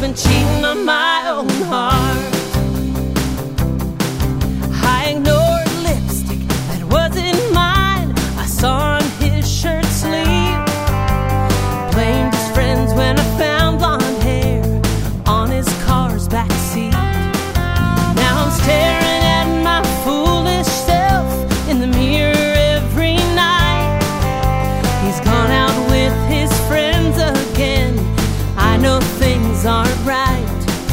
been cheating on my own heart. I ignored lipstick that wasn't mine. I saw on his shirt sleeve. Blamed his friends when I found blonde hair on his car's backseat. Now I'm staring at my foolish self in the mirror every night. He's gone out with his friends again. I know things aren't right.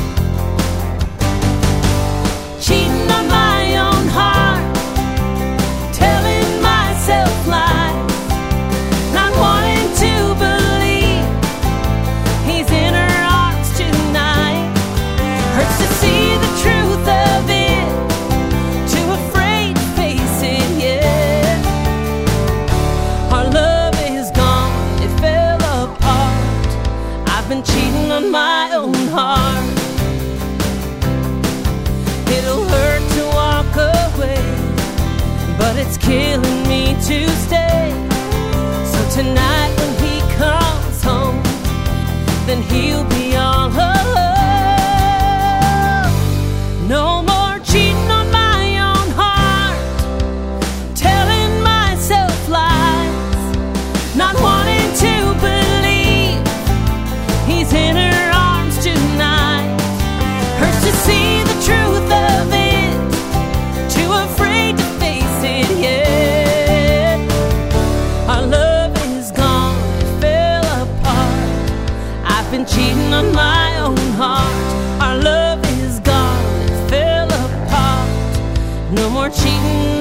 Cheating on my own heart, telling myself lies, not wanting to believe he's in her arms tonight. Hurts to see the truth of it, too afraid to face it yet. Our love is gone, it fell apart. I've been cheating on my own heart. It'll hurt to walk away, but it's killing me to stay. So tonight when he comes home, then he'll be all alone. No more cheating on my own heart, telling myself lies, not wanting to believe he's in her arms tonight. Hurts to see the truth of it, too afraid to face it yet. Our love is gone, it fell apart. I've been cheating on my own heart. Our love is gone, it fell apart. No more cheating